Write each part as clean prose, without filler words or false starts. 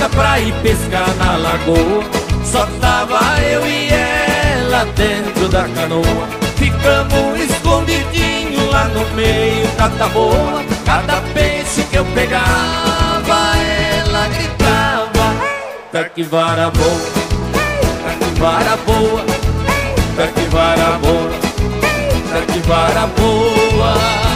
saída pra ir pescar na lagoa. Só tava eu e ela dentro da canoa. Ficamos escondidinho lá no meio da taboa. Cada peixe que eu pegava, ela gritava: tá que vara boa, tá que vara boa, tá que vara boa, tá que vara boa.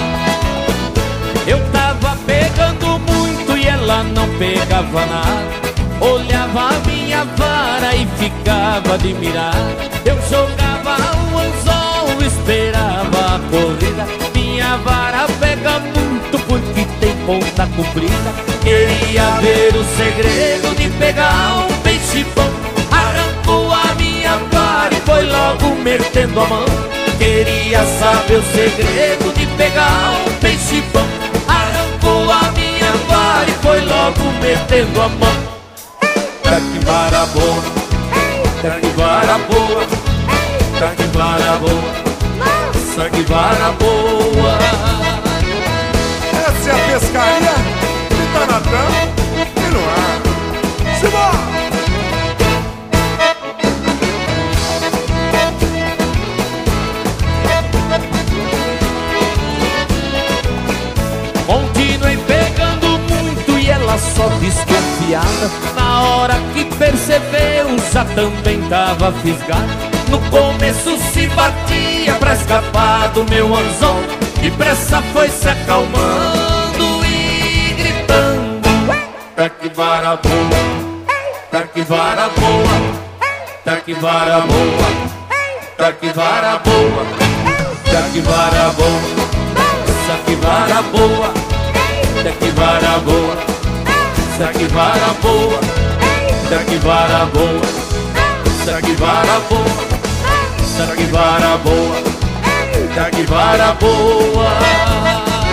Eu tava pegando muito e ela não pegava nada. Olhava a minha vara e ficava admirada. Eu jogava o anzol, esperava a corrida. Minha vara pega muito porque tem ponta comprida. Queria ver o segredo de pegar um peixe bom. Arrancou a minha vara e foi logo metendo a mão. Queria saber o segredo de pegar um peixe bom. Arrancou a minha vara e foi logo metendo a mão. Tá que vara boa, tá que vara boa, tá que vara boa, tá que vara boa. Essa é a pescaria que tá nadando e no ar. Simbora! Continuei pegando muito e ela só desconfiada. Na hora que percebeu, já também tava fisgado. No começo se batia pra escapar do meu anzol. Depressa foi se acalmando e gritando: tá que vara boa, tá que vara boa, tá que vara boa, tá que vara boa, tá que vara boa, tá que vara boa, tá que vara boa, tá que vara boa, tá que vara boa, tá que vara boa, tá que vara boa, tá que vara boa.